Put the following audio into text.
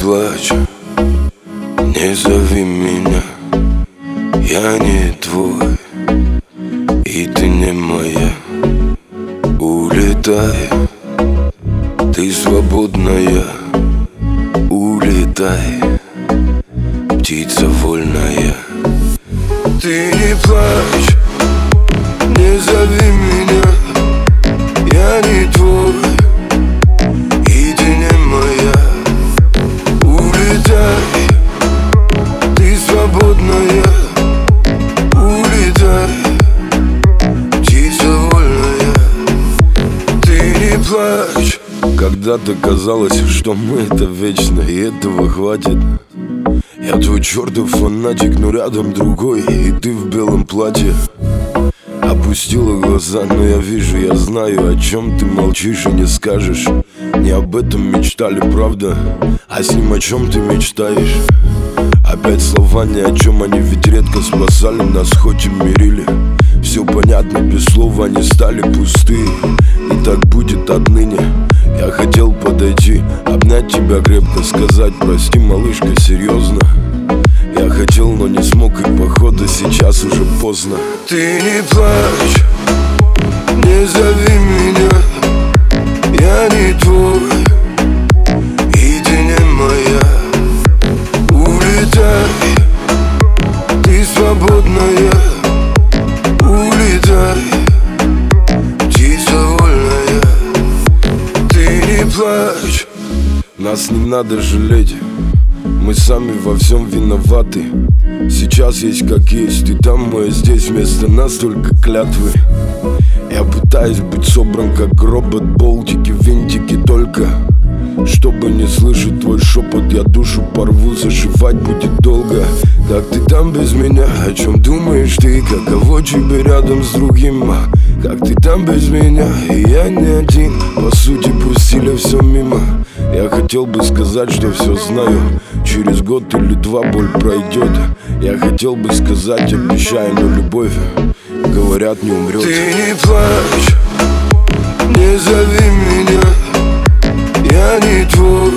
плачь, не зови меня, я не твой, и ты не моя. Улетай, ты свободная, улетай, птица вольная. Ты не плачь, не зови меня, я не твой, и ты не моя. Улетай, ты свободная, улетай, птица вольная. Ты не плачь. Когда-то казалось, что мы это вечно, и этого хватит. Я твой чертов фанатик, но рядом другой, и ты в белом платье. Опустила глаза, но я вижу, я знаю, о чем ты молчишь и не скажешь. Не об этом мечтали, правда, а с ним о чем ты мечтаешь. Опять слова ни о чем, они ведь редко спасали нас, хоть и мирили. Все понятно, без слов они стали пустые, и так будет отныне. Я хотел подойти, обнять тебя крепко, сказать прости, малышка, серьезно. Я хотел, но не смог, и походу сейчас уже поздно. Ты не плачь, не зови меня, я не твой, и ты не моя. Улетай, ты свободная, улетай, птица вольная. Ты не плачь, нас не надо жалеть, мы сами во всем виноваты. Сейчас есть как есть, и там мы, здесь вместо нас только клятвы. Я пытаюсь быть собран как робот, болтики, винтики только. Чтобы не слышать твой шепот, я душу порву, зашивать будет долго. Как ты там без меня, о чем думаешь ты? Каково тебе рядом с другим? Как ты там без меня, и я не один. По сути пустили все мимо. Я хотел бы сказать, что все знаю, через год или два боль пройдет. Я хотел бы сказать, обещаю, но любовь, говорят, не умрет. Ты не плачь, не зови меня, я не твой,